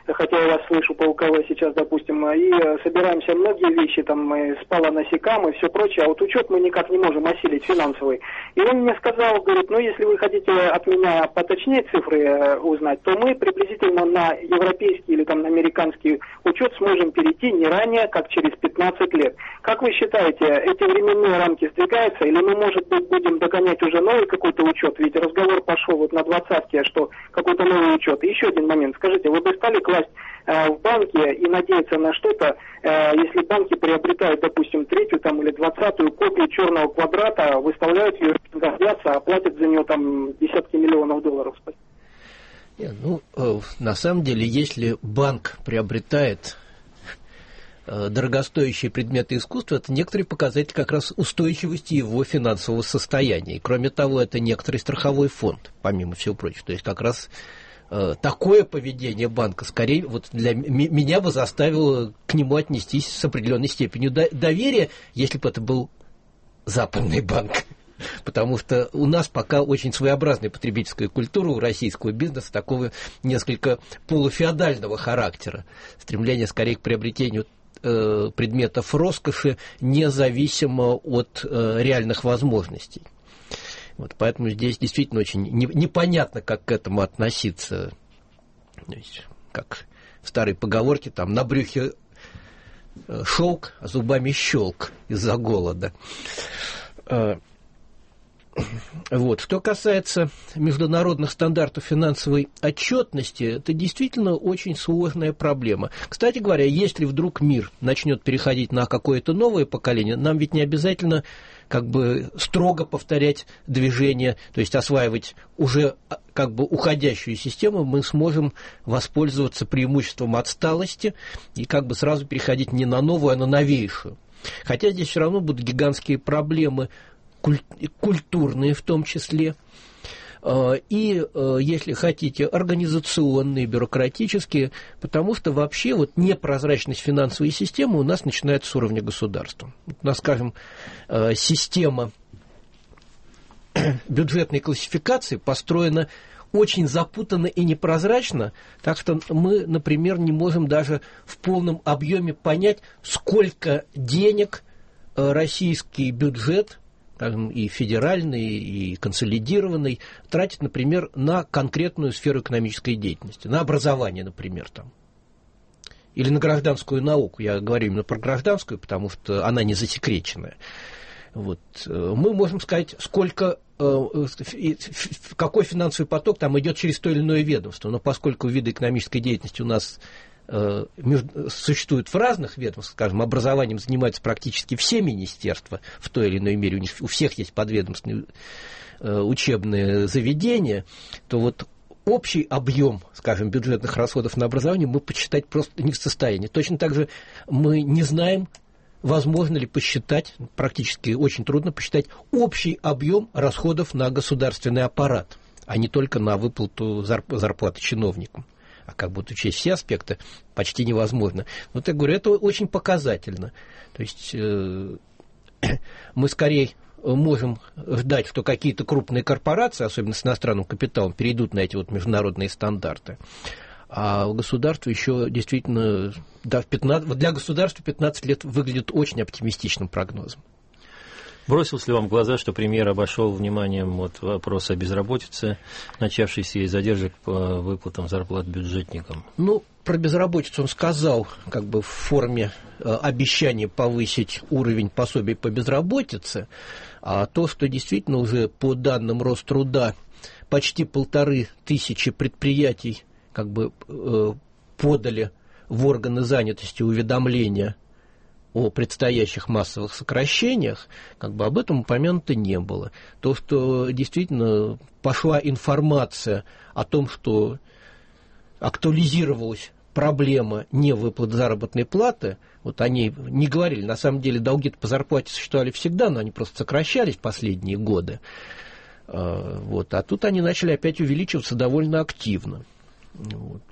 S5: хотя я вас слышу по УКВ сейчас, допустим, и собираемся многие вещи, там, спала насекам и все прочее, а вот учет мы никак не можем осилить финансовый. И он мне сказал, говорит, ну, если вы хотите от меня поточнее цифры узнать, то мы приблизительно на европейский или там на американский учет сможем перейти не ранее, как через 15 лет. Как вы считаете, эти временные рамки сдвигаются, или мы, может быть, будем догонять уже новый какой-то учет? Ведь разговор пошел вот на 20-ке, что какой-то новый учет. И еще один момент. Скажите, вы бы стали класть в банке и надеяться на что-то, если банки приобретают, допустим, 3-ю там, или 20-ю копию черного квадрата, выставляют ее, гордятся, а платят за нее там десятки миллионов долларов?
S3: Ну, на самом деле, если банк приобретает дорогостоящие предметы искусства, это некоторый показатель как раз устойчивости его финансового состояния. И, кроме того, это некоторый страховой фонд, помимо всего прочего. То есть, как раз такое поведение банка, скорее, вот для меня бы заставило к нему отнестись с определенной степенью доверия, если бы это был западный банк. Потому что у нас пока очень своеобразная потребительская культура у российского бизнеса, такого несколько полуфеодального характера. Стремление скорее к приобретению предметов роскоши, независимо от реальных возможностей. Вот, поэтому здесь действительно очень непонятно, как к этому относиться. То есть, как в старой поговорке, там на брюхе шелк, а зубами щелк из-за голода. Вот. Что касается международных стандартов финансовой отчетности, это действительно очень сложная проблема. Кстати говоря, если вдруг мир начнет переходить на какое-то новое поколение, нам ведь не обязательно как бы строго повторять движение, то есть осваивать уже как бы уходящую систему, мы сможем воспользоваться преимуществом отсталости и как бы сразу переходить не на новую, а на новейшую. Хотя здесь все равно будут гигантские проблемы, культурные в том числе, и, если хотите, организационные, бюрократические, потому что вообще вот непрозрачность финансовой системы у нас начинается с уровня государства. У нас, скажем, система бюджетной классификации построена очень запутанно и непрозрачно, так что мы, например, не можем даже в полном объеме понять, сколько денег российский бюджет, и федеральный, и консолидированный, тратит, например, на конкретную сферу экономической деятельности, на образование, например, там, или на гражданскую науку. Я говорю именно про гражданскую, потому что она не засекреченная. Вот. Мы можем сказать, сколько, какой финансовый поток там идет через то или иное ведомство, но поскольку виды экономической деятельности у нас существуют в разных ведомствах, скажем, образованием занимаются практически все министерства в той или иной мере, у всех есть подведомственные учебные заведения, то вот общий объем, скажем, бюджетных расходов на образование мы посчитать просто не в состоянии. Точно так же мы не знаем, возможно ли посчитать, практически очень трудно посчитать общий объем расходов на государственный аппарат, а не только на выплату зарплаты чиновникам. А как будут учесть все аспекты, почти невозможно. Вот я говорю, это очень показательно. То есть мы скорее можем ждать, что какие-то крупные корпорации, особенно с иностранным капиталом, перейдут на эти вот международные стандарты. А у государства еще действительно, да, для государства 15 лет выглядит очень оптимистичным прогнозом.
S2: Бросилось ли вам в глаза, что премьер обошел вниманием вот вопрос о безработице, начавшийся из задержек по выплатам зарплат бюджетникам?
S3: Ну, про безработицу он сказал как бы в форме обещания повысить уровень пособий по безработице, а то, что действительно уже по данным Роструда почти 1500 предприятий как бы подали в органы занятости уведомления о предстоящих массовых сокращениях, как бы об этом упомянуто не было. То, что действительно пошла информация о том, что актуализировалась проблема невыплат заработной платы, вот они не говорили, на самом деле долги по зарплате существовали всегда, но они просто сокращались последние годы. Вот. А тут они начали опять увеличиваться довольно активно. Вот.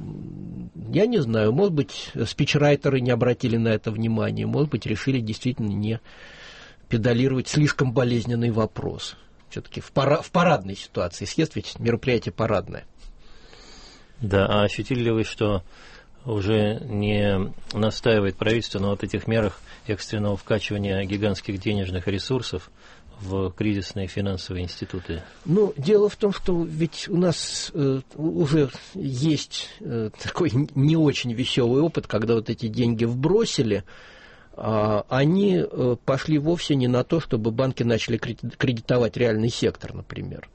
S3: Я не знаю, может быть, спичрайтеры не обратили на это внимание, может быть, решили действительно не педалировать слишком болезненный вопрос. Все-таки в парадной ситуации, съезд ведь мероприятие парадное.
S2: Да, а ощутили ли вы, что уже не настаивает правительство на вот этих мерах экстренного вкачивания гигантских денежных ресурсов в кризисные финансовые институты?
S3: Ну, дело в том, что ведь у нас уже есть такой не очень веселый опыт, когда вот эти деньги вбросили, они пошли вовсе не на то, чтобы банки начали кредитовать реальный сектор, например.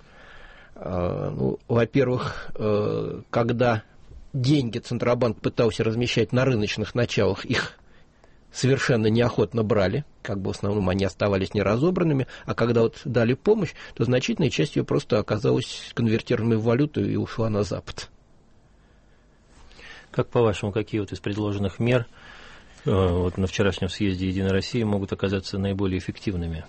S3: Ну, во-первых, когда деньги Центробанк пытался размещать на рыночных началах, их совершенно неохотно брали, как бы в основном они оставались неразобранными, а когда вот дали помощь, то значительная часть ее просто оказалась конвертируемой в валюту и ушла на Запад.
S2: Как по-вашему, какие вот из предложенных мер вот на вчерашнем съезде «Единой России» могут оказаться наиболее эффективными?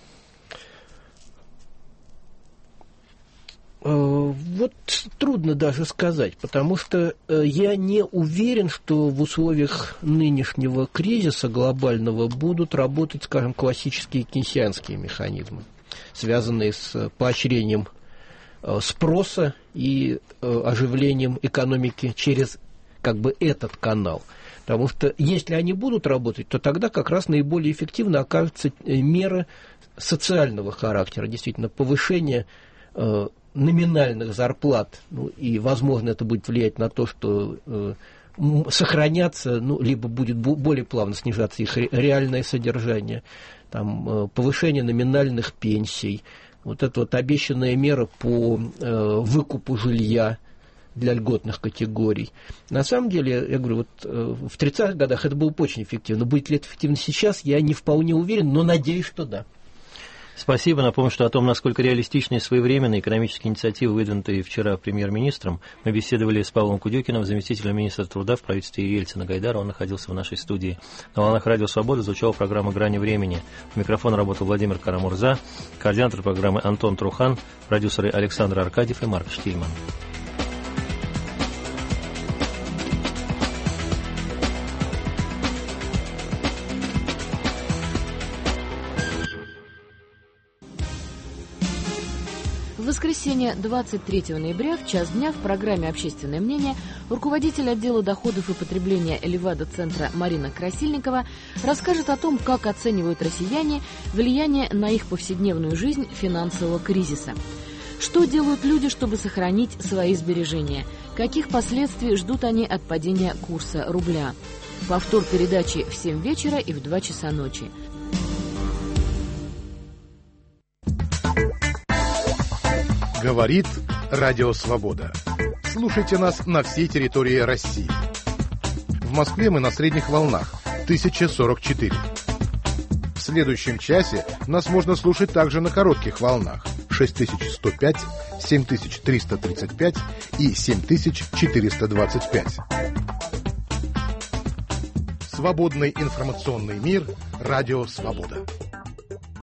S3: Вот трудно даже сказать, потому что я не уверен, что в условиях нынешнего кризиса глобального будут работать, скажем, классические кейнсианские механизмы, связанные с поощрением спроса и оживлением экономики через как бы этот канал. Потому что если они будут работать, то тогда как раз наиболее эффективно окажутся меры социального характера, действительно повышение номинальных зарплат, ну, и, возможно, это будет влиять на то, что сохранятся, ну, либо будет более плавно снижаться их реальное содержание, там, повышение номинальных пенсий, вот эта вот обещанная мера по выкупу жилья для льготных категорий. На самом деле, я говорю, вот в 30-х годах это было очень эффективно. Будет ли это эффективно сейчас, я не вполне уверен, но надеюсь, что да.
S2: Спасибо. Напомню, что о том, насколько реалистичны и своевременные экономические инициативы, выдвинутые вчера премьер-министром, мы беседовали с Павлом Кудюкиным, заместителем министра труда в правительстве Ельцина-Гайдара. Он находился в нашей студии. На волнах Радио Свобода звучала программа «Грани времени». У микрофона работал Владимир Карамурза, координатор программы Антон Трухан, продюсеры Александр Аркадьев и Марк Штильман.
S7: В воскресенье 23 ноября в час дня в программе «Общественное мнение» руководитель отдела доходов и потребления Левада-центра Марина Красильникова расскажет о том, как оценивают россияне влияние на их повседневную жизнь финансового кризиса. Что делают люди, чтобы сохранить свои сбережения? Каких последствий ждут они от падения курса рубля? Повтор передачи в 7 вечера и в 2 часа ночи.
S10: Говорит Радио Свобода. Слушайте нас на всей территории России. В Москве мы на средних волнах 1044. В следующем часе нас можно слушать также на коротких волнах 6105, 7335 и 7425. Свободный информационный мир. Радио Свобода.